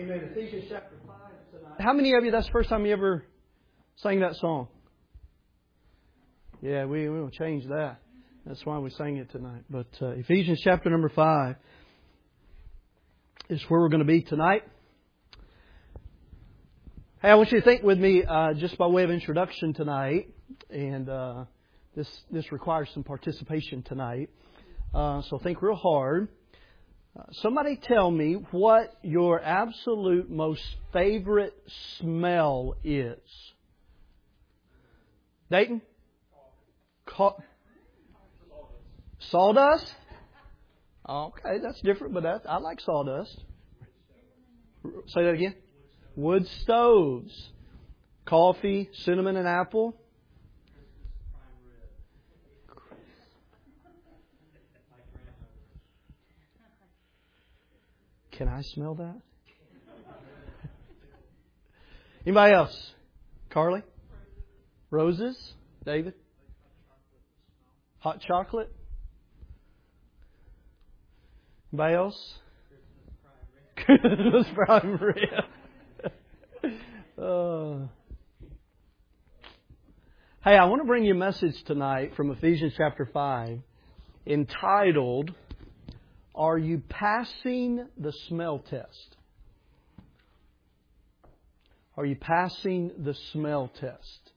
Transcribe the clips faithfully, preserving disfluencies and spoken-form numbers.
Amen. Ephesians chapter five tonight. How many of you, that's the first time you ever sang that song? Yeah, we, we will change that. That's why we sang it tonight. But uh, Ephesians chapter number five is where we're going to be tonight. Hey, I want you to think with me uh, just by way of introduction tonight. And uh, this, this requires some participation tonight. Uh, so think real hard. Uh, somebody tell me what your absolute most favorite smell is. Dayton? Ca- Sawdust? Okay, that's different, but that, I like sawdust. Say that again. Wood stoves. Coffee, cinnamon and apple. Can I smell that? Anybody else? Carly? Roses? David? Hot chocolate? Anybody else? Christmas prime rib. uh. Hey, I want to bring you a message tonight from Ephesians chapter five entitled, Are You Passing the Smell Test? Are you passing the smell test?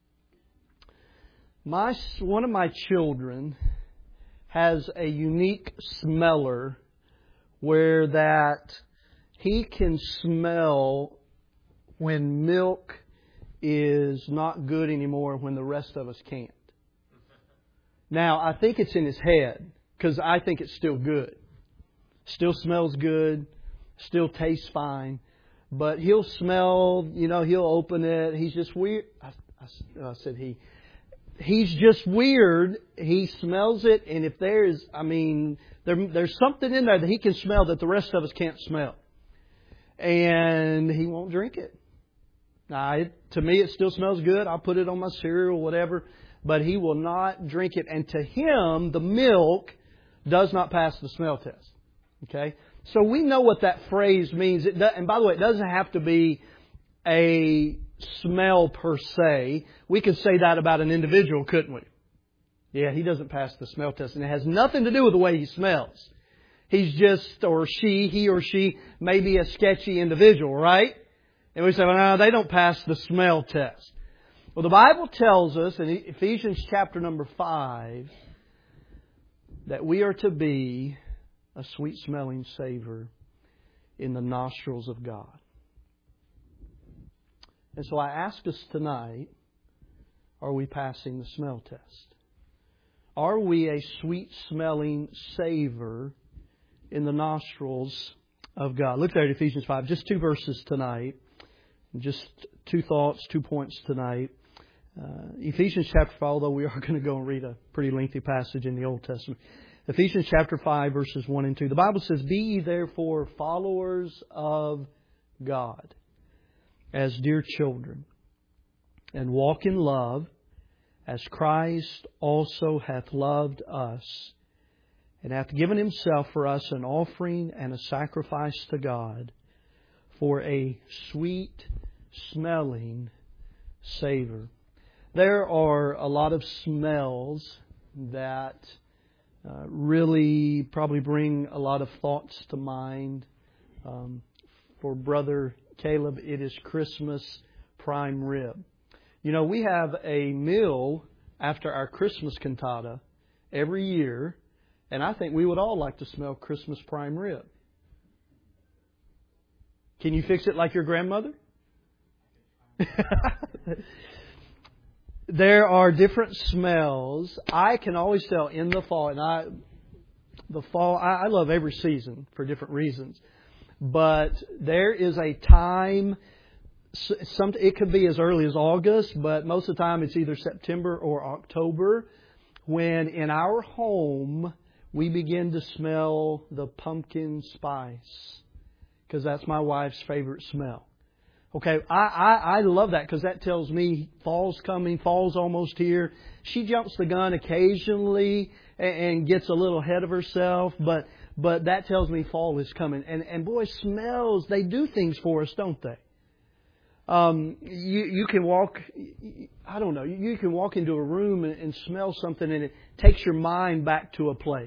My one of my children has a unique smeller where that he can smell when milk is not good anymore when the rest of us can't. Now, I think it's in his head because I think it's still good. Still smells good, still tastes fine, but he'll smell, you know, he'll open it. He's just weird. I, I, I said he. He's just weird. He smells it, and if there's, I mean, there, there's something in there that he can smell that the rest of us can't smell. And he won't drink it. Now, it, to me, it still smells good. I'll put it on my cereal or whatever, but he will not drink it. And to him, the milk does not pass the smell test. Okay? So we know what that phrase means. It does, and by the way, it doesn't have to be a smell per se. We could say that about an individual, couldn't we? Yeah, he doesn't pass the smell test. And it has nothing to do with the way he smells. He's just, or she, he or she may be a sketchy individual, right? And we say, well, no, they don't pass the smell test. Well, the Bible tells us in Ephesians chapter number five that we are to be a sweet-smelling savor in the nostrils of God. And so I ask us tonight, are we passing the smell test? Are we a sweet-smelling savor in the nostrils of God? Look there at Ephesians five. Just two verses tonight. Just two thoughts, two points tonight. Uh, Ephesians chapter five, although we are going to go and read a pretty lengthy passage in the Old Testament. Ephesians chapter five, verses one and two. The Bible says, Be ye therefore followers of God, as dear children, and walk in love, as Christ also hath loved us, and hath given Himself for us an offering and a sacrifice to God, for a sweet-smelling savor. There are a lot of smells that uh, really probably bring a lot of thoughts to mind. Um, for Brother Caleb, it is Christmas prime rib. You know, we have a meal after our Christmas cantata every year, and I think we would all like to smell Christmas prime rib. Can you fix it like your grandmother? There are different smells. I can always tell in the fall, and I, the fall, I, I love every season for different reasons. But there is a time, some, it could be as early as August, but most of the time it's either September or October, when in our home we begin to smell the pumpkin spice. Because that's my wife's favorite smell. Okay, I, I, I love that because that tells me fall's coming, fall's almost here. She jumps the gun occasionally and, and gets a little ahead of herself, but but that tells me fall is coming. And, and boy, smells, they do things for us, don't they? Um, you, you can walk, I don't know, you can walk into a room and, and smell something and it takes your mind back to a place.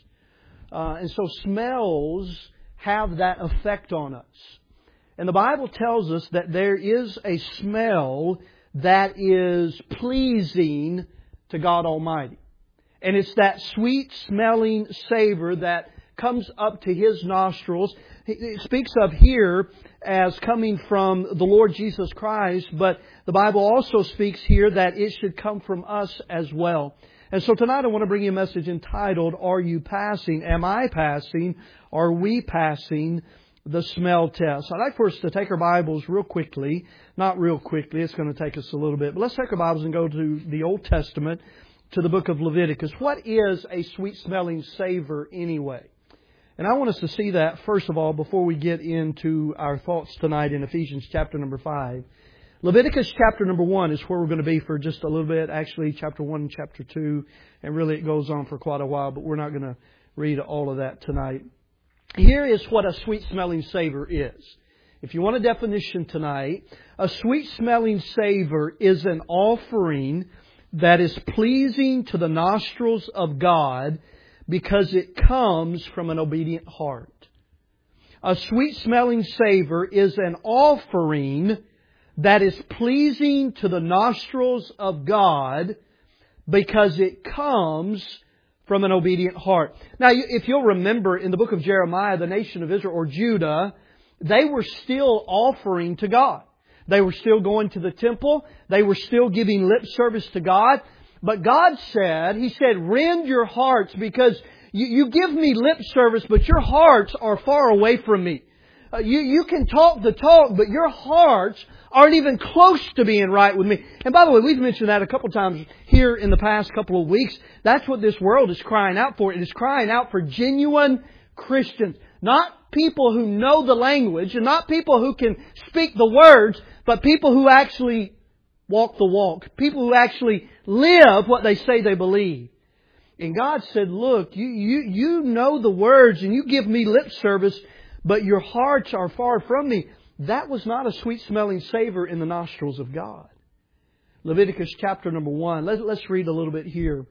Uh, and so smells have that effect on us. And the Bible tells us that there is a smell that is pleasing to God Almighty. And it's that sweet smelling savor that comes up to His nostrils. It speaks of here as coming from the Lord Jesus Christ, but the Bible also speaks here that it should come from us as well. And so tonight I want to bring you a message entitled, Are You Passing? Am I passing? Are we passing the smell test? I'd like for us to take our Bibles real quickly. Not real quickly, it's going to take us a little bit. But let's take our Bibles and go to the Old Testament, to the book of Leviticus. What is a sweet-smelling savor anyway? And I want us to see that, first of all, before we get into our thoughts tonight in Ephesians chapter number five. Leviticus chapter number one is where we're going to be for just a little bit. Actually, chapter one and chapter two. And really it goes on for quite a while, but we're not going to read all of that tonight. Here is what a sweet-smelling savor is. If you want a definition tonight, a sweet-smelling savor is an offering that is pleasing to the nostrils of God because it comes from an obedient heart. A sweet-smelling savor is an offering that is pleasing to the nostrils of God because it comes from an obedient heart. Now, if you'll remember in the book of Jeremiah, the nation of Israel or Judah, they were still offering to God. They were still going to the temple. They were still giving lip service to God. But God said, He said, rend your hearts because you, you give me lip service, but your hearts are far away from me. Uh, you, you can talk the talk, but your hearts aren't even close to being right with me. And by the way, we've mentioned that a couple times here in the past couple of weeks. That's what this world is crying out for. It is crying out for genuine Christians. Not people who know the language and not people who can speak the words, but people who actually walk the walk. People who actually live what they say they believe. And God said, look, you, you, you know the words and you give me lip service, but your hearts are far from me. That was not a sweet-smelling savor in the nostrils of God. Leviticus chapter number one. Let's, let's read a little bit here.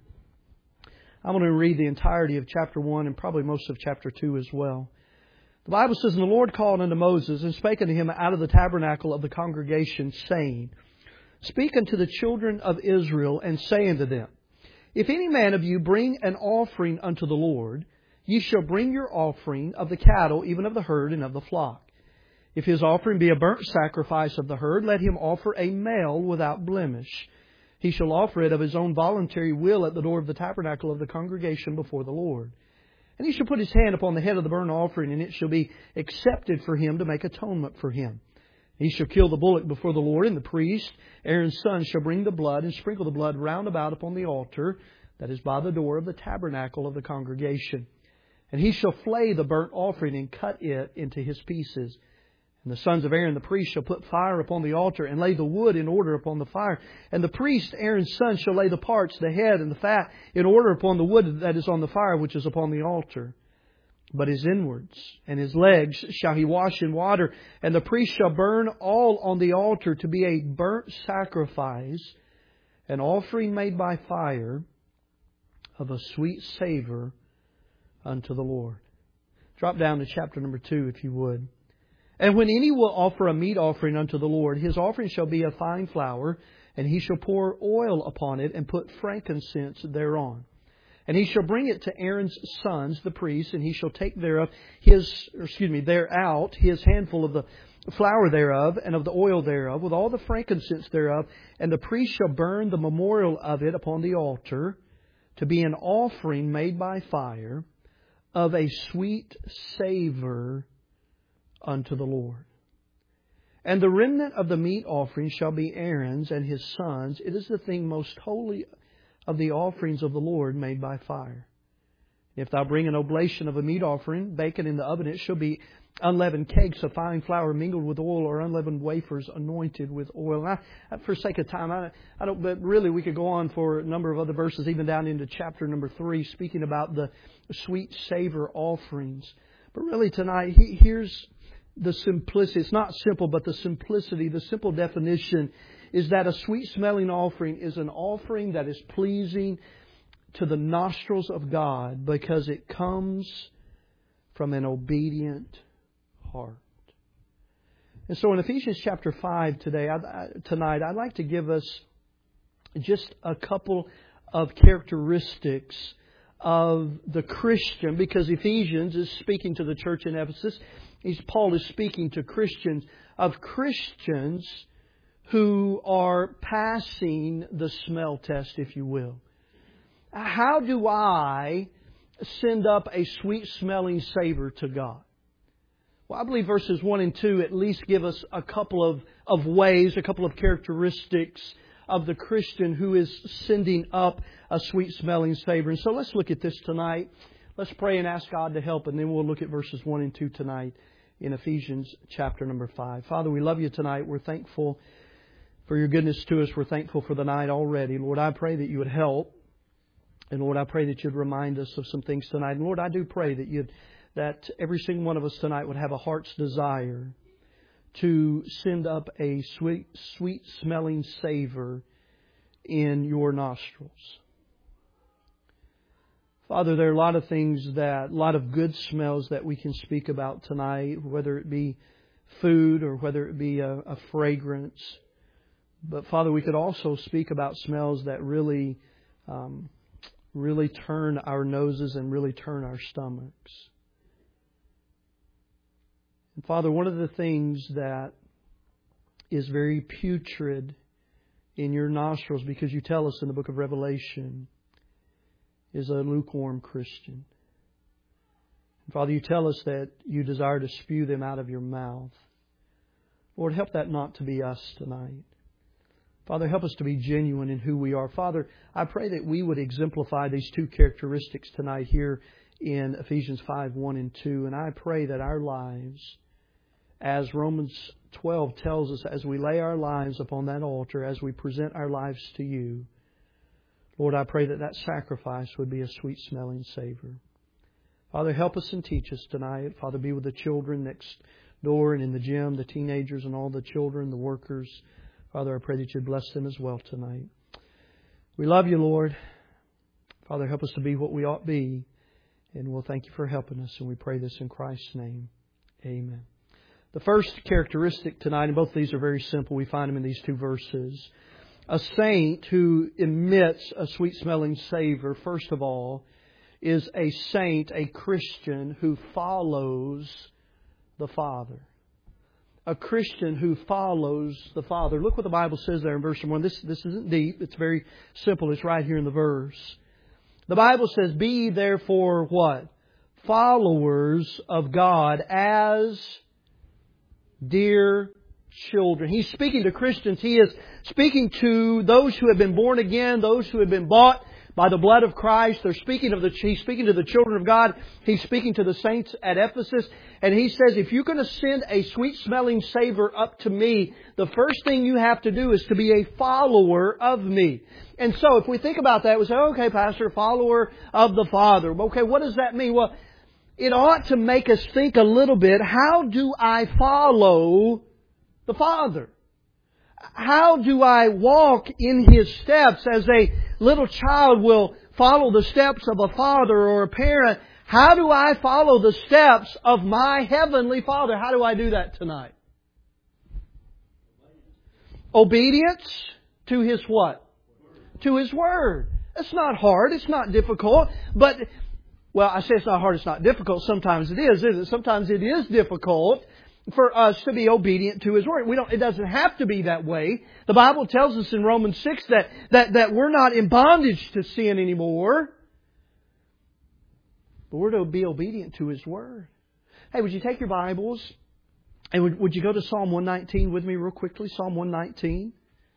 I'm going to read the entirety of chapter one and probably most of chapter two as well. The Bible says, And the Lord called unto Moses and spake unto him out of the tabernacle of the congregation, saying, Speak unto the children of Israel, and say unto them, If any man of you bring an offering unto the Lord, ye shall bring your offering of the cattle, even of the herd and of the flock. If his offering be a burnt sacrifice of the herd, let him offer a male without blemish. He shall offer it of his own voluntary will at the door of the tabernacle of the congregation before the Lord. And he shall put his hand upon the head of the burnt offering, and it shall be accepted for him to make atonement for him. He shall kill the bullock before the Lord, and the priest, Aaron's son, shall bring the blood and sprinkle the blood round about upon the altar that is by the door of the tabernacle of the congregation. And he shall flay the burnt offering and cut it into his pieces. And the sons of Aaron the priest shall put fire upon the altar and lay the wood in order upon the fire. And the priest, Aaron's son, shall lay the parts, the head and the fat, in order upon the wood that is on the fire, which is upon the altar. But his inwards and his legs shall he wash in water, and the priest shall burn all on the altar to be a burnt sacrifice, an offering made by fire of a sweet savor unto the Lord. Drop down to chapter number two, if you would. And when any will offer a meat offering unto the Lord, his offering shall be of fine flour, and he shall pour oil upon it, and put frankincense thereon. And he shall bring it to Aaron's sons, the priests, and he shall take thereof his, or excuse me, thereout his handful of the flour thereof, and of the oil thereof, with all the frankincense thereof, and the priest shall burn the memorial of it upon the altar, to be an offering made by fire, of a sweet savor unto the Lord. And the remnant of the meat offering shall be Aaron's and his sons. It is the thing most holy of the offerings of the Lord made by fire. If thou bring an oblation of a meat offering, bacon in the oven, it shall be unleavened cakes of fine flour mingled with oil, or unleavened wafers anointed with oil. And I, for sake of time, I, I don't. But really, we could go on for a number of other verses, even down into chapter number three, speaking about the sweet savor offerings. But really, tonight, he, here's the simplicity. It's not simple, but the simplicity, the simple definition is that a sweet-smelling offering is an offering that is pleasing to the nostrils of God because it comes from an obedient heart. And so in Ephesians chapter five today, I, I, tonight, I'd like to give us just a couple of characteristics of the Christian, because Ephesians is speaking to the church in Ephesus. He's, Paul is speaking to Christians, of Christians who are passing the smell test, if you will. How do I send up a sweet-smelling savor to God? Well, I believe verses one and two at least give us a couple of, of ways, a couple of characteristics of the Christian who is sending up a sweet-smelling savor. And so let's look at this tonight. Let's pray and ask God to help, and then we'll look at verses one and two tonight in Ephesians chapter number five. Father, we love You tonight. We're thankful for Your goodness to us. We're thankful for the night already. Lord, I pray that You would help. And Lord, I pray that You'd remind us of some things tonight. And Lord, I do pray that You'd, that every single one of us tonight would have a heart's desire to send up a sweet, sweet smelling savor in Your nostrils. Father, there are a lot of things that, a lot of good smells that we can speak about tonight, whether it be food or whether it be a, a fragrance. But Father, we could also speak about smells that really, um, really turn our noses and really turn our stomachs. And Father, one of the things that is very putrid in Your nostrils, because You tell us in the book of Revelation, is a lukewarm Christian. And Father, You tell us that You desire to spew them out of Your mouth. Lord, help that not to be us tonight. Father, help us to be genuine in who we are. Father, I pray that we would exemplify these two characteristics tonight here in Ephesians five, one and two. And I pray that our lives, as Romans twelve tells us, as we lay our lives upon that altar, as we present our lives to You, Lord, I pray that that sacrifice would be a sweet-smelling savor. Father, help us and teach us tonight. Father, be with the children next door and in the gym, the teenagers and all the children, the workers. Father, I pray that You'd bless them as well tonight. We love You, Lord. Father, help us to be what we ought to be. And we'll thank You for helping us. And we pray this in Christ's name. Amen. The first characteristic tonight, and both of these are very simple. We find them in these two verses. A saint who emits a sweet-smelling savor, first of all, is a saint, a Christian who follows the Father. A Christian who follows the Father. Look what the Bible says there in verse one. This, this isn't deep. It's very simple. It's right here in the verse. The Bible says, "Be ye therefore" what? "Followers of God as dear children." He's speaking to Christians. He is speaking to those who have been born again, those who have been bought by the blood of Christ. They're speaking of the, he's speaking to the children of God. He's speaking to the saints at Ephesus. And he says, if you're going to send a sweet-smelling savor up to me, the first thing you have to do is to be a follower of me. And so if we think about that, we say, okay, Pastor, follower of the Father. Okay, what does that mean? Well, it ought to make us think a little bit, how do I follow the Father? How do I walk in His steps as a little child will follow the steps of a father or a parent? How do I follow the steps of my Heavenly Father? How do I do that tonight? Obedience to His what? To His Word. It's not hard. It's not difficult. But, well, I say it's not hard. It's not difficult. Sometimes it is, isn't it? Sometimes it is difficult for us to be obedient to His Word. We don't, it doesn't have to be that way. The Bible tells us in Romans six that, that, that we're not in bondage to sin anymore. But we're to be obedient to His Word. Hey, would you take your Bibles and would, would you go to Psalm one nineteen with me real quickly? Psalm one nineteen.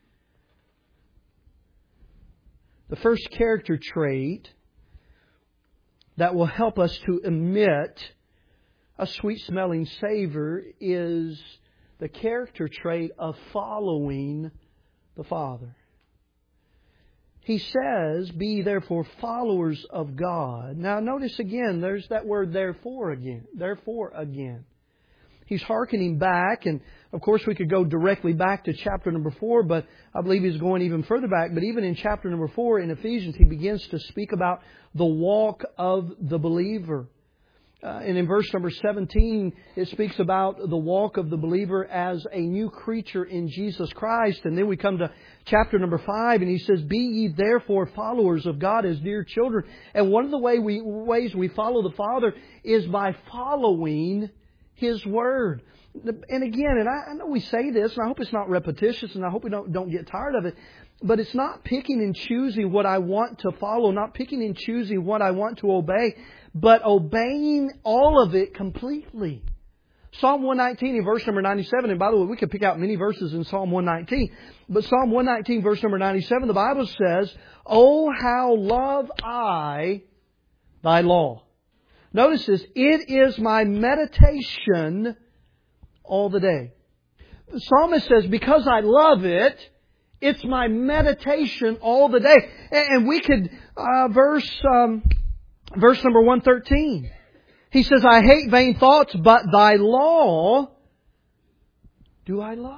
The first character trait that will help us to emit A sweet-smelling savor is the character trait of following the Father. He says, "Be ye therefore followers of God." Now notice again, there's that word therefore again. Therefore again. He's hearkening back, and of course we could go directly back to chapter number four, but I believe he's going even further back. But even in chapter number four in Ephesians, he begins to speak about the walk of the believer. Uh, and in verse number seventeen, it speaks about the walk of the believer as a new creature in Jesus Christ. And then we come to chapter number five, and he says, "Be ye therefore followers of God as dear children." And one of the way we, ways we follow the Father is by following His Word. And again, and I, I know we say this, and I hope it's not repetitious, and I hope we don't, don't get tired of it, but it's not picking and choosing what I want to follow, not picking and choosing what I want to obey, but obeying all of it completely. Psalm one nineteen in verse number ninety-seven, and by the way, we could pick out many verses in Psalm one nineteen, but Psalm one nineteen verse number ninety-seven, the Bible says, "Oh, how love I thy law." Notice this, "It is my meditation all the day." The psalmist says, because I love it, it's my meditation all the day. And we could, uh, verse, um, verse number one thirteen. He says, "I hate vain thoughts, but thy law do I love."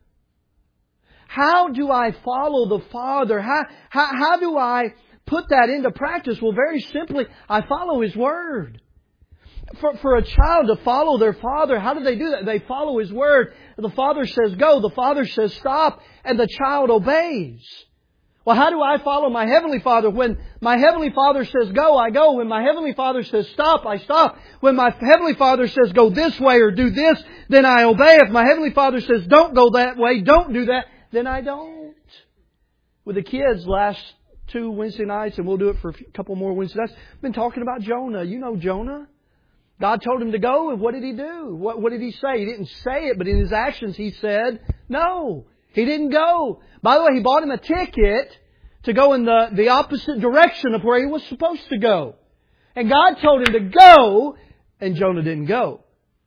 How do I follow the Father? How, how, how do I put that into practice? Well, very simply, I follow His Word. For, for a child to follow their father, how do they do that? They follow His Word. The Father says go, the Father says stop, and the child obeys. Well, how do I follow my Heavenly Father? When my Heavenly Father says go, I go. When my Heavenly Father says stop, I stop. When my Heavenly Father says go this way or do this, then I obey. If my Heavenly Father says don't go that way, don't do that, then I don't. With the kids last two Wednesday nights, and we'll do it for a couple more Wednesday nights, I've been talking about Jonah. You know Jonah. God told him to go, and what did he do? What, what did he say? He didn't say it, but in his actions he said no. He didn't go. By the way, He bought him a ticket to go in the, the opposite direction of where he was supposed to go. And God told him to go, and Jonah didn't go.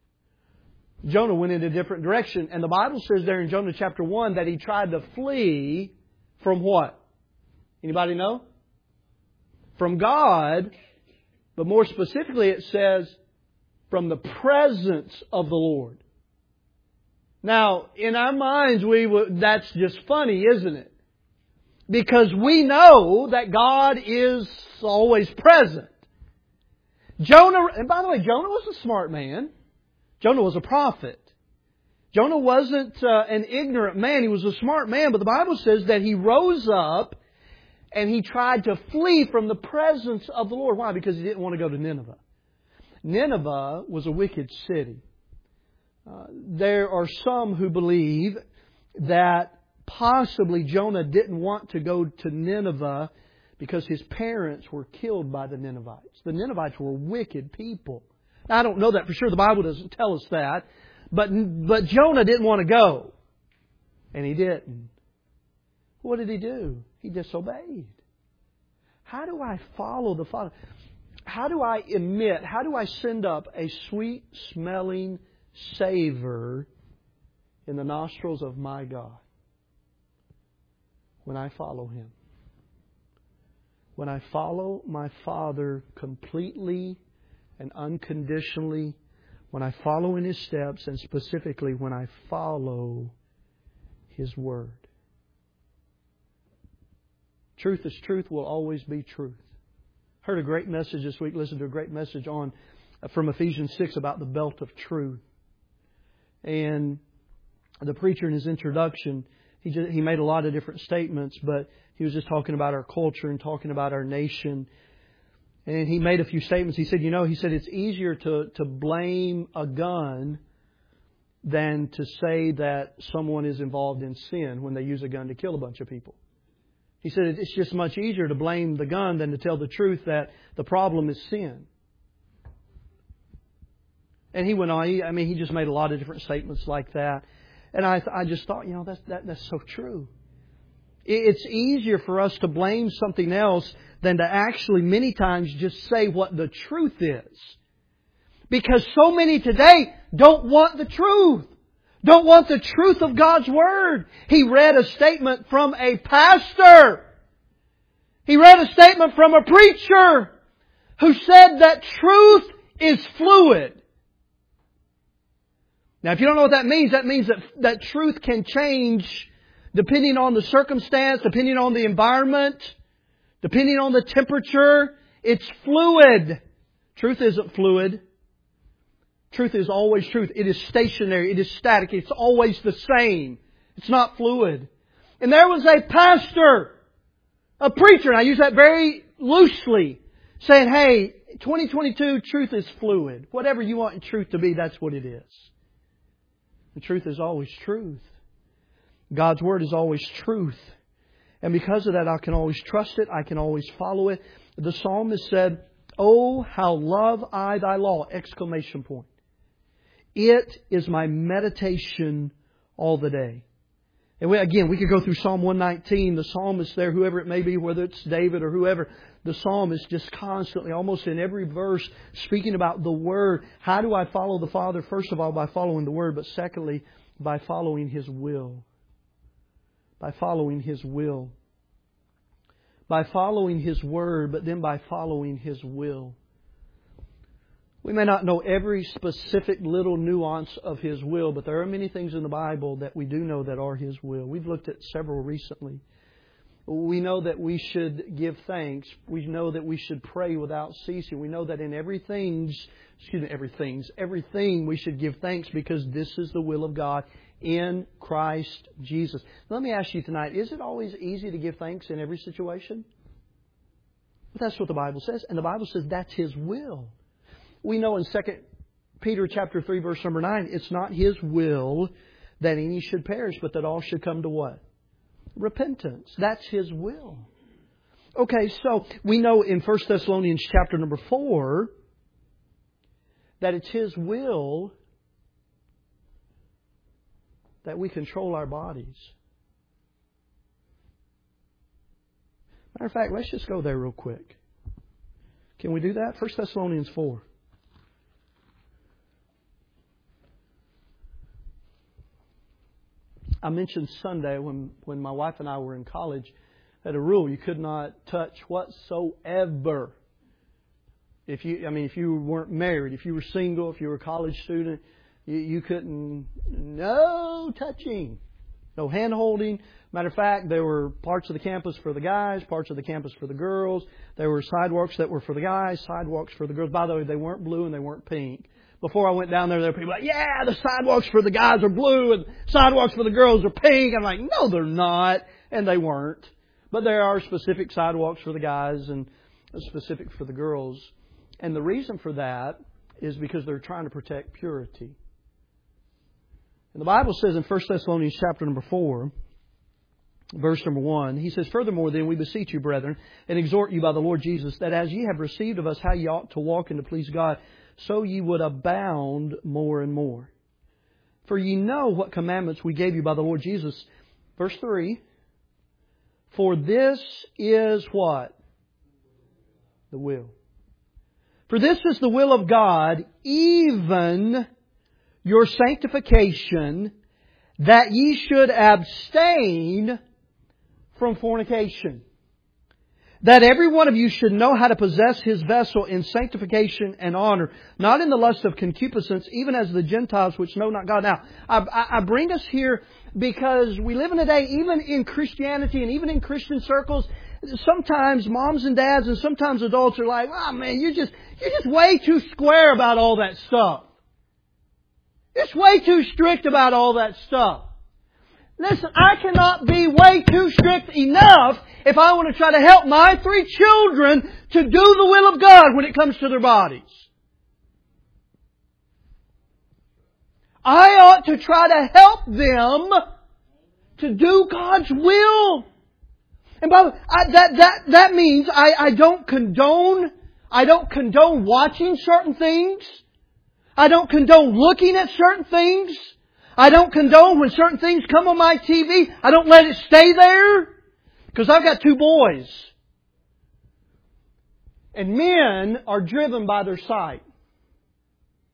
Jonah went in a different direction. And the Bible says there in Jonah chapter one that he tried to flee from what? Anybody know? From God. But more specifically it says from the presence of the Lord. Now, in our minds, we would, that's just funny, isn't it? Because we know that God is always present. Jonah, and by the way, Jonah was a smart man. Jonah was a prophet. Jonah wasn't uh, an ignorant man. He was a smart man. But the Bible says that he rose up and he tried to flee from the presence of the Lord. Why? Because he didn't want to go to Nineveh. Nineveh was a wicked city. Uh, there are some who believe that possibly Jonah didn't want to go to Nineveh because his parents were killed by the Ninevites. The Ninevites were wicked people. Now, I don't know that for sure. The Bible doesn't tell us that. But, but Jonah didn't want to go. And he didn't. What did he do? He disobeyed. How do I follow the Father? How do I emit, how do I send up a sweet-smelling savor in the nostrils of my God? When I follow Him. When I follow my Father completely and unconditionally, when I follow in His steps, and specifically when I follow His Word. Truth is truth, will always be truth. Heard a great message this week, listened to a great message on from Ephesians six about the belt of truth. And the preacher in his introduction, he just, he made a lot of different statements, but he was just talking about our culture and talking about our nation. And he made a few statements. He said, you know, he said it's easier to, to blame a gun than to say that someone is involved in sin when they use a gun to kill a bunch of people. He said it's just much easier to blame the gun than to tell the truth that the problem is sin. And he went on. He, I mean, he just made a lot of different statements like that. And I, I just thought, you know, that's that, that's so true. It's easier for us to blame something else than to actually many times just say what the truth is. Because so many today don't want the truth. Don't want the truth of God's Word. He read a statement from a pastor. He read a statement from a preacher who said that truth is fluid. Now, if you don't know what that means, that means that, that truth can change depending on the circumstance, depending on the environment, depending on the temperature. It's fluid. Truth isn't fluid. Truth is always truth. It is stationary. It is static. It's always the same. It's not fluid. And there was a pastor, a preacher, and I use that very loosely, saying, hey, twenty twenty-two, truth is fluid. Whatever you want truth to be, that's what it is. The truth is always truth. God's Word is always truth. And because of that, I can always trust it. I can always follow it. The psalmist said, "Oh, how love I thy law!" Exclamation point. It is my meditation all the day. And we, again, we could go through Psalm one nineteen. The psalmist there, whoever it may be, whether it's David or whoever, the psalmist just constantly, almost in every verse, speaking about the Word. How do I follow the Father? First of all, by following the Word, but secondly, by following His will. By following His will. By following His Word, but then by following His will. We may not know every specific little nuance of His will, but there are many things in the Bible that we do know that are His will. We've looked at several recently. We know that we should give thanks. We know that we should pray without ceasing. We know that in everything, excuse me, everything, everything we should give thanks because this is the will of God in Christ Jesus. Let me ask you tonight, is it always easy to give thanks in every situation? But that's what the Bible says. And the Bible says that's His will. We know in Second Peter chapter three, verse number nine, it's not His will that any should perish, but that all should come to what? Repentance. That's His will. Okay, so we know in First Thessalonians chapter number four that it's His will that we control our bodies. Matter of fact, let's just go there real quick. Can we do that? First Thessalonians four. I mentioned Sunday when, when my wife and I were in college, had a rule you could not touch whatsoever. If you, I mean, if you weren't married, if you were single, if you were a college student, you, you couldn't. No touching, no hand holding. Matter of fact, there were parts of the campus for the guys, parts of the campus for the girls. There were sidewalks that were for the guys, sidewalks for the girls. By the way, they weren't blue and they weren't pink. Before I went down there, there were people like, yeah, the sidewalks for the guys are blue and sidewalks for the girls are pink. I'm like, no, they're not. And they weren't. But there are specific sidewalks for the guys and specific for the girls. And the reason for that is because they're trying to protect purity. And the Bible says in First Thessalonians chapter number four, verse number one, he says, "Furthermore, then we beseech you, brethren, and exhort you by the Lord Jesus, that as ye have received of us how ye ought to walk and to please God, so ye would abound more and more. For ye know what commandments we gave you by the Lord Jesus." Verse three. "For this is" what? The will. "For this is the will of God, even your sanctification, that ye should abstain from fornication. That every one of you should know how to possess his vessel in sanctification and honor, not in the lust of concupiscence, even as the Gentiles which know not God." Now, I, I bring us here because we live in a day, even in Christianity and even in Christian circles, sometimes moms and dads and sometimes adults are like, "Oh man, you're just you're just way too square about all that stuff. It's way too strict about all that stuff." Listen, I cannot be way too strict enough if I want to try to help my three children to do the will of God when it comes to their bodies. I ought to try to help them to do God's will. And by the way, I, that, that, that means I, I don't condone, I don't condone watching certain things. I don't condone looking at certain things. I don't condone when certain things come on my T V. I don't let it stay there. Because I've got two boys. And men are driven by their sight.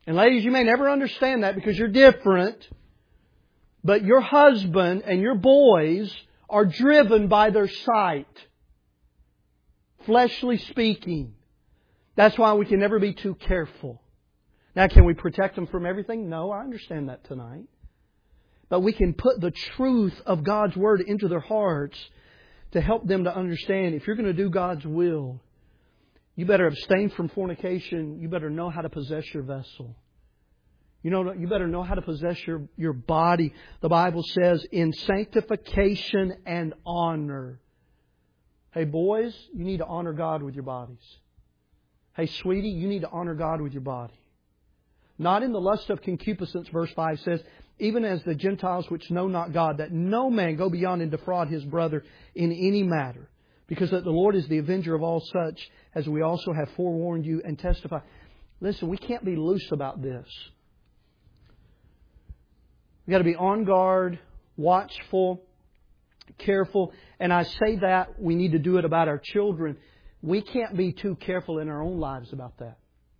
And ladies, you may never understand that because you're different. But your husband and your boys are driven by their sight. Fleshly speaking. That's why we can never be too careful. Now, can we protect them from everything? No, I understand that tonight. But we can put the truth of God's Word into their hearts to help them to understand if you're going to do God's will, you better abstain from fornication. You better know how to possess your vessel. You know, you better know how to possess your, your body. The Bible says in sanctification and honor. Hey, boys, you need to honor God with your bodies. Hey, sweetie, you need to honor God with your body. Not in the lust of concupiscence, verse five says, even as the Gentiles which know not God, that no man go beyond and defraud his brother in any matter. Because that the Lord is the avenger of all such, as we also have forewarned you and testified. Listen, we can't be loose about this. We've got to be on guard, watchful, careful. And I say that we need to do it about our children. We can't be too careful in our own lives about that.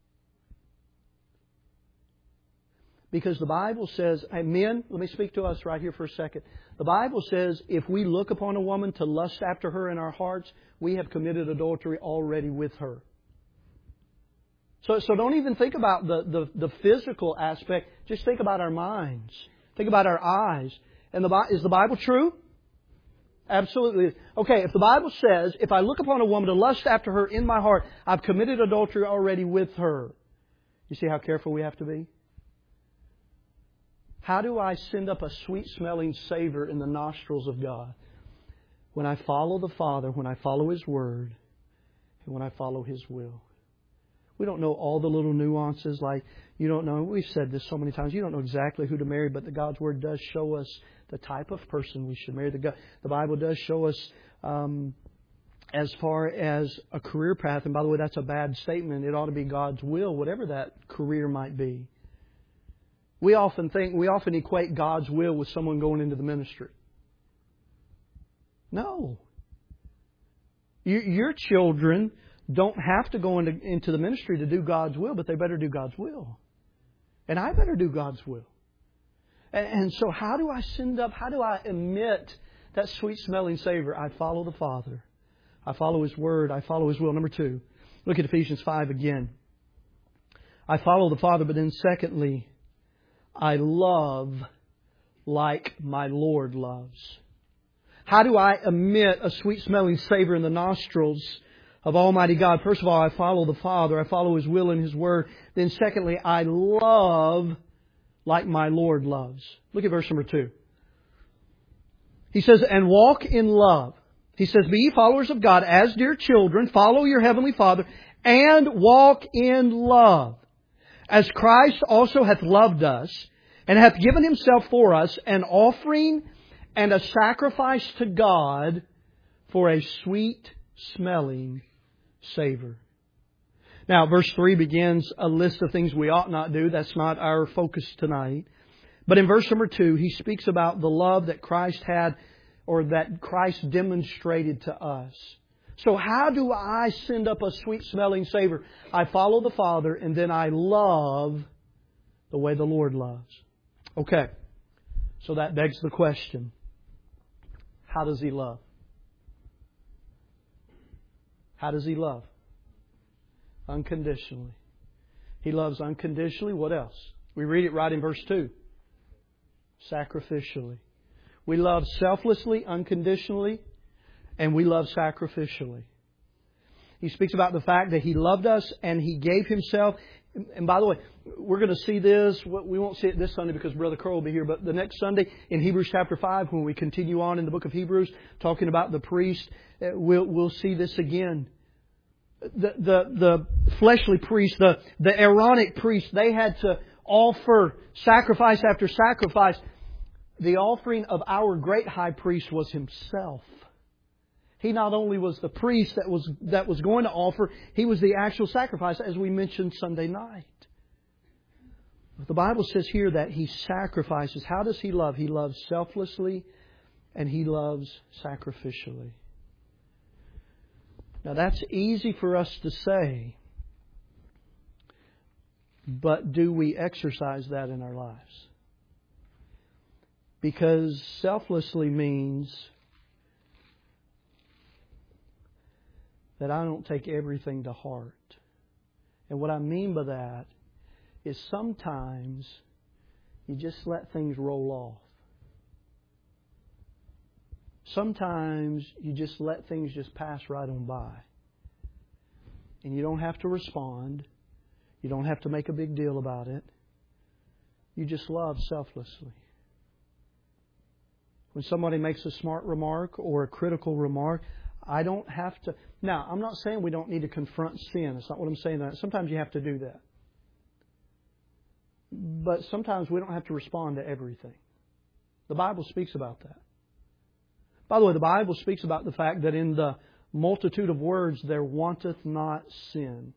Because the Bible says, hey, men, let me speak to us right here for a second. The Bible says if we look upon a woman to lust after her in our hearts, we have committed adultery already with her. So, so don't even think about the, the, the physical aspect. Just think about our minds. Think about our eyes. And the, is the Bible true? Absolutely. Okay, if the Bible says, if I look upon a woman to lust after her in my heart, I've committed adultery already with her. You see how careful we have to be? How do I send up a sweet-smelling savor in the nostrils of God? When I follow the Father, when I follow His Word, and when I follow His will. We don't know all the little nuances, like you don't know, we've said this so many times, you don't know exactly who to marry, but the God's Word does show us the type of person we should marry. The, God, the Bible does show us um, as far as a career path, and by the way, that's a bad statement. It ought to be God's will, whatever that career might be. We often think, we often equate God's will with someone going into the ministry. No. You, your children don't have to go into, into the ministry to do God's will, but they better do God's will. And I better do God's will. And, and so how do I send up, how do I emit that sweet-smelling savor? I follow the Father. I follow His Word. I follow His will. Number two, look at Ephesians five again. I follow the Father, but then secondly, I love like my Lord loves. How do I emit a sweet-smelling savor in the nostrils of Almighty God? First of all, I follow the Father. I follow His will and His Word. Then secondly, I love like my Lord loves. Look at verse number two. He says, and walk in love. He says, be ye followers of God as dear children. Follow your Heavenly Father and walk in love. As Christ also hath loved us, and hath given Himself for us, an offering and a sacrifice to God for a sweet-smelling savor. Now, verse three begins a list of things we ought not do. That's not our focus tonight. But in verse number two, he speaks about the love that Christ had, or that Christ demonstrated to us. So how do I send up a sweet-smelling savor? I follow the Father, and then I love the way the Lord loves. Okay, so that begs the question, how does He love? How does He love? Unconditionally. He loves unconditionally. What else? We read it right in verse two. Sacrificially. We love selflessly, unconditionally, and we love sacrificially. He speaks about the fact that He loved us and He gave Himself. And by the way, we're going to see this. We won't see it this Sunday because Brother Curl will be here. But the next Sunday in Hebrews chapter five, when we continue on in the book of Hebrews, talking about the priest, we'll, we'll see this again. The, the, the fleshly priest, the, the Aaronic priest, they had to offer sacrifice after sacrifice. The offering of our great high priest was Himself. He not only was the priest that was that was going to offer, He was the actual sacrifice, as we mentioned Sunday night. But the Bible says here that He sacrifices. How does He love? He loves selflessly and He loves sacrificially. Now that's easy for us to say. But do we exercise that in our lives? Because selflessly means that I don't take everything to heart. And what I mean by that is sometimes you just let things roll off. Sometimes you just let things just pass right on by. And you don't have to respond. You don't have to make a big deal about it. You just love selflessly. When somebody makes a smart remark or a critical remark, I don't have to... Now, I'm not saying we don't need to confront sin. That's not what I'm saying. Sometimes you have to do that. But sometimes we don't have to respond to everything. The Bible speaks about that. By the way, the Bible speaks about the fact that in the multitude of words there wanteth not sin.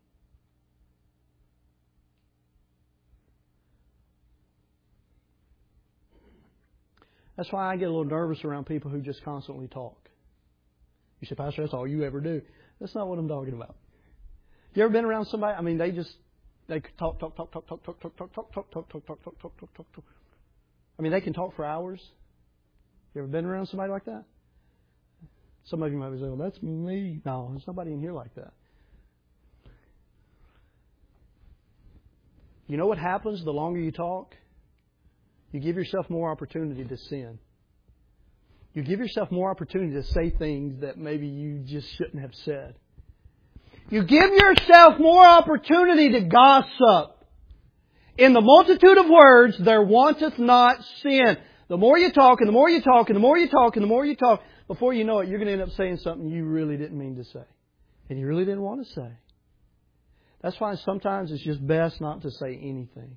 That's why I get a little nervous around people who just constantly talk. You say, Pastor, that's all you ever do. That's not what I'm talking about. You ever been around somebody? I mean, they just they talk, talk, talk, talk, talk, talk, talk, talk, talk, talk, talk, talk, talk, talk, talk, talk, talk, talk. I mean, they can talk for hours. You ever been around somebody like that? Some of you might be saying, well, that's me. No, there's nobody in here like that. You know what happens the longer you talk? You give yourself more opportunity to sin. You give yourself more opportunity to say things that maybe you just shouldn't have said. You give yourself more opportunity to gossip. In the multitude of words, there wanteth not sin. The more you talk, and the more you talk, and the more you talk, and the more you talk, before you know it, you're going to end up saying something you really didn't mean to say. And you really didn't want to say. That's why sometimes it's just best not to say anything.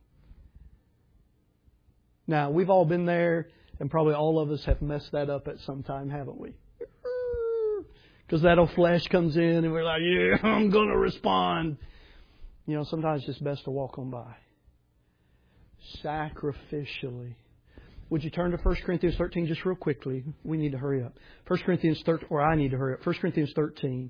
Now, we've all been there, and probably all of us have messed that up at some time, haven't we? Because that old flesh comes in, and we're like, yeah, I'm going to respond. You know, sometimes it's just best to walk on by. Sacrificially. Would you turn to First Corinthians thirteen just real quickly? We need to hurry up. First Corinthians thirteen, or I need to hurry up. First Corinthians thirteen.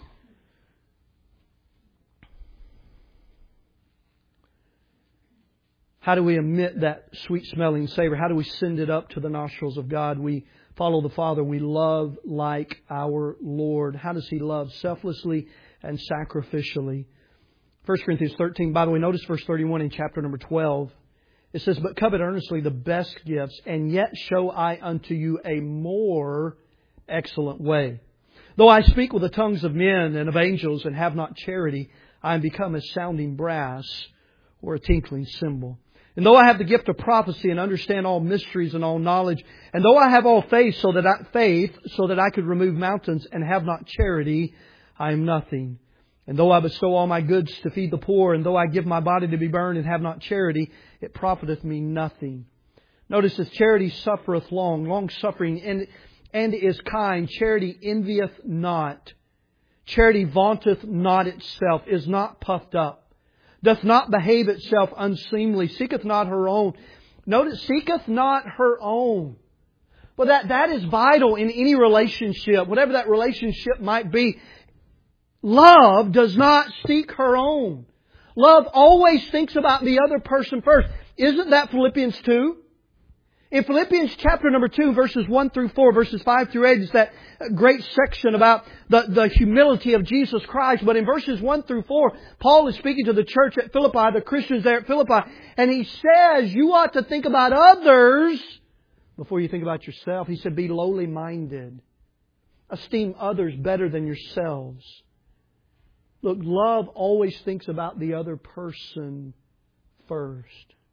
How do we emit that sweet-smelling savor? How do we send it up to the nostrils of God? We follow the Father. We love like our Lord. How does He love? Selflessly and sacrificially. First Corinthians thirteen. By the way, notice verse thirty-one in chapter number twelve. It says, but covet earnestly the best gifts, and yet show I unto you a more excellent way. Though I speak with the tongues of men and of angels and have not charity, I am become as sounding brass or a tinkling cymbal. And though I have the gift of prophecy and understand all mysteries and all knowledge, and though I have all faith so that I, faith so that I could remove mountains and have not charity, I am nothing. And though I bestow all my goods to feed the poor, and though I give my body to be burned and have not charity, it profiteth me nothing. Notice that charity suffereth long, long suffering, and, and is kind. Charity envieth not. Charity vaunteth not itself, is not puffed up, doth not behave itself unseemly, seeketh not her own. Notice, seeketh not her own. But that, that is vital in any relationship, whatever that relationship might be. Love does not seek her own. Love always thinks about the other person first. Isn't that Philippians two? In Philippians chapter number two, verses one through four, verses five through eight, is that great section about the, the humility of Jesus Christ. But in verses one through four, Paul is speaking to the church at Philippi, the Christians there at Philippi, and he says, you ought to think about others before you think about yourself. He said, be lowly minded. Esteem others better than yourselves. Look, love always thinks about the other person first.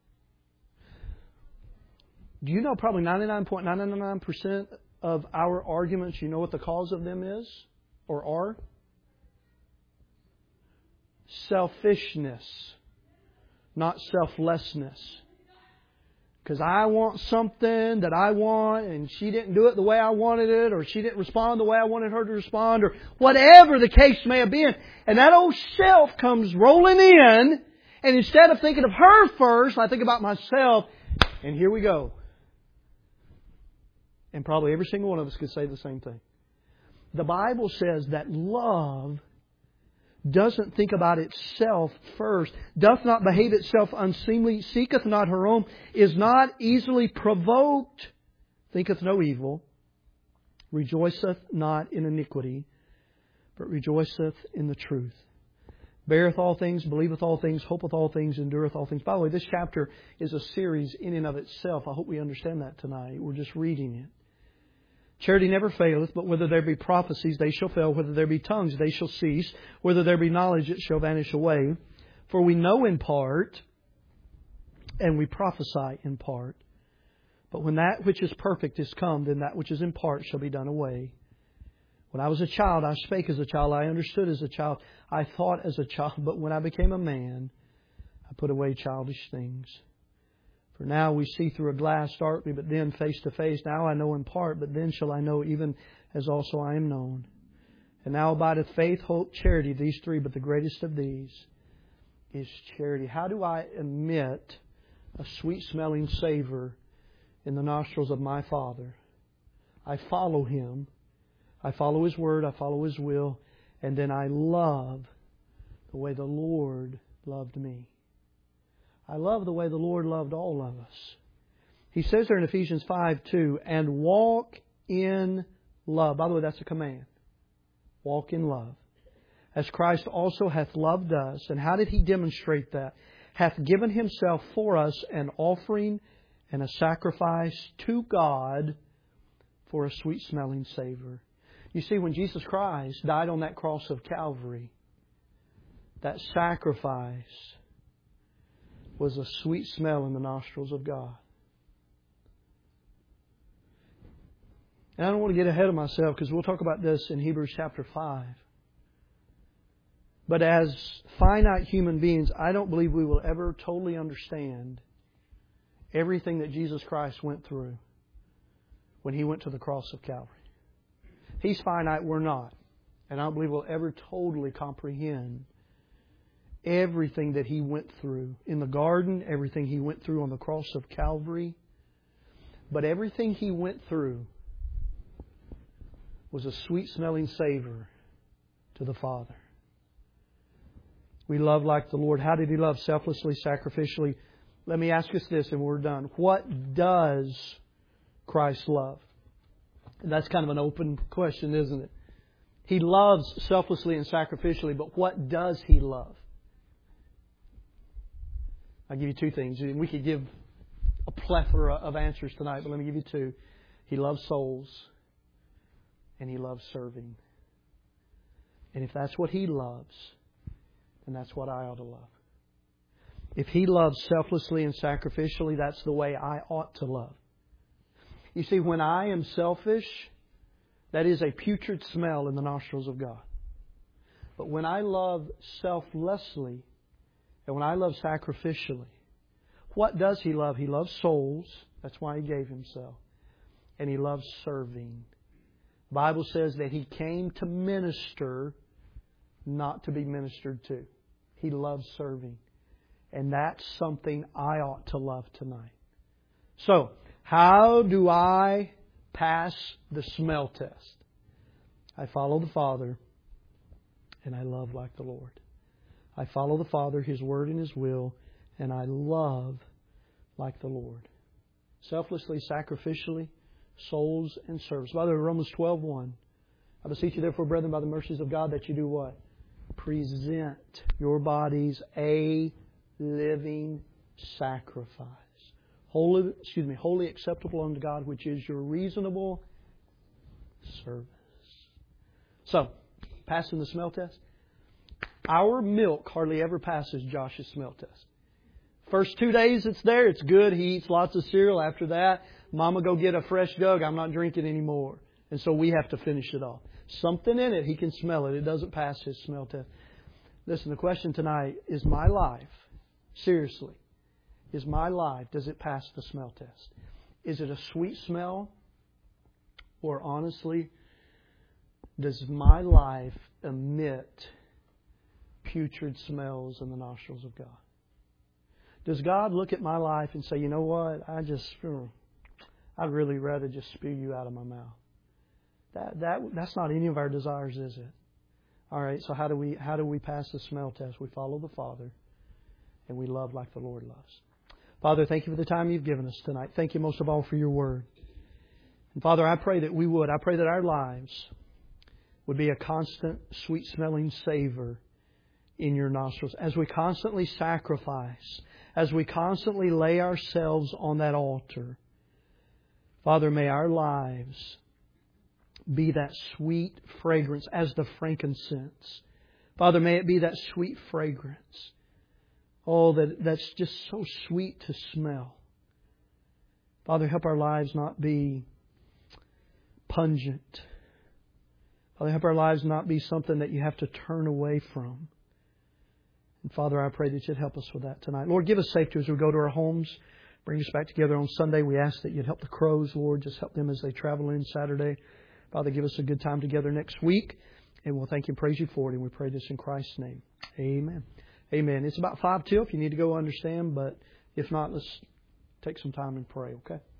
Do you know probably ninety-nine point nine nine nine percent of our arguments, you know what the cause of them is? Or are? Selfishness, not selflessness. Because I want something that I want and she didn't do it the way I wanted it, or she didn't respond the way I wanted her to respond, or whatever the case may have been. And that old self comes rolling in, and instead of thinking of her first, I think about myself, and here we go. And probably every single one of us could say the same thing. The Bible says that love doesn't think about itself first, doth not behave itself unseemly, seeketh not her own, is not easily provoked, thinketh no evil, rejoiceth not in iniquity, but rejoiceth in the truth. Beareth all things, believeth all things, hopeth all things, endureth all things. By the way, this chapter is a series in and of itself. I hope we understand that tonight. We're just reading it. Charity never faileth, but whether there be prophecies, they shall fail. Whether there be tongues, they shall cease. Whether there be knowledge, it shall vanish away. For we know in part, and we prophesy in part. But when that which is perfect is come, then that which is in part shall be done away. When I was a child, I spake as a child. I understood as a child. I thought as a child. But when I became a man, I put away childish things. For now we see through a glass darkly, but then face to face. Now I know in part, but then shall I know even as also I am known. And now abideth faith, hope, charity, these three, but the greatest of these is charity. How do I emit a sweet-smelling savor in the nostrils of my Father? I follow Him. I follow His Word. I follow His will. And then I love the way the Lord loved me. I love the way the Lord loved all of us. He says there in Ephesians five two, and walk in love. By the way, that's a command. Walk in love. As Christ also hath loved us. And how did He demonstrate that? Hath given Himself for us an offering and a sacrifice to God for a sweet-smelling savor. You see, when Jesus Christ died on that cross of Calvary, that sacrifice was a sweet smell in the nostrils of God. And I don't want to get ahead of myself because we'll talk about this in Hebrews chapter five. But as finite human beings, I don't believe we will ever totally understand everything that Jesus Christ went through when He went to the cross of Calvary. He's finite, we're not. And I don't believe we'll ever totally comprehend everything that He went through in the garden, everything He went through on the cross of Calvary. But everything He went through was a sweet-smelling savor to the Father. We love like the Lord. How did He love? Selflessly, sacrificially. Let me ask us this and we're done. What does Christ love? And that's kind of an open question, isn't it? He loves selflessly and sacrificially, but what does He love? I'll give you two things. We could give a plethora of answers tonight, but let me give you two. He loves souls, and He loves serving. And if that's what He loves, then that's what I ought to love. If He loves selflessly and sacrificially, that's the way I ought to love. You see, when I am selfish, that is a putrid smell in the nostrils of God. But when I love selflessly, and when I love sacrificially, what does He love? He loves souls. That's why He gave Himself. And He loves serving. The Bible says that He came to minister, not to be ministered to. He loves serving. And that's something I ought to love tonight. So, how do I pass the smell test? I follow the Father, and I love like the Lord. I follow the Father, His Word and His will, and I love like the Lord. Selflessly, sacrificially, souls and service. By the way, Romans twelve one. I beseech you therefore, brethren, by the mercies of God, that you do what? Present your bodies a living sacrifice. Holy, excuse me, wholly acceptable unto God, which is your reasonable service. So, passing the smell test. Our milk hardly ever passes Josh's smell test. First two days it's there, it's good. He eats lots of cereal. After that, Mama go get a fresh jug. I'm not drinking anymore. And so we have to finish it off. Something in it, he can smell it. It doesn't pass his smell test. Listen, the question tonight is my life, seriously, is my life, does it pass the smell test? Is it a sweet smell? Or honestly, does my life emit putrid smells in the nostrils of God? Does God look at my life and say, you know what, I just, I'd really rather just spew you out of my mouth? That, that, that's not any of our desires, is it? All right, so how do we how do we pass the smell test? We follow the Father, and we love like the Lord loves. Father, thank you for the time you've given us tonight. Thank you most of all for your word. And Father, I pray that we would. I pray that our lives would be a constant, sweet-smelling savor in your nostrils. As we constantly sacrifice, as we constantly lay ourselves on that altar, Father, may our lives be that sweet fragrance as the frankincense. Father, may it be that sweet fragrance. Oh, that, that's just so sweet to smell. Father, help our lives not be pungent. Father, help our lives not be something that you have to turn away from. And Father, I pray that you'd help us with that tonight. Lord, give us safety as we go to our homes. Bring us back together on Sunday. We ask that you'd help the Crows, Lord. Just help them as they travel in Saturday. Father, give us a good time together next week. And we'll thank you and praise you for it. And we pray this in Christ's name. Amen. Amen. It's about five till if you need to go understand. But if not, let's take some time and pray, okay?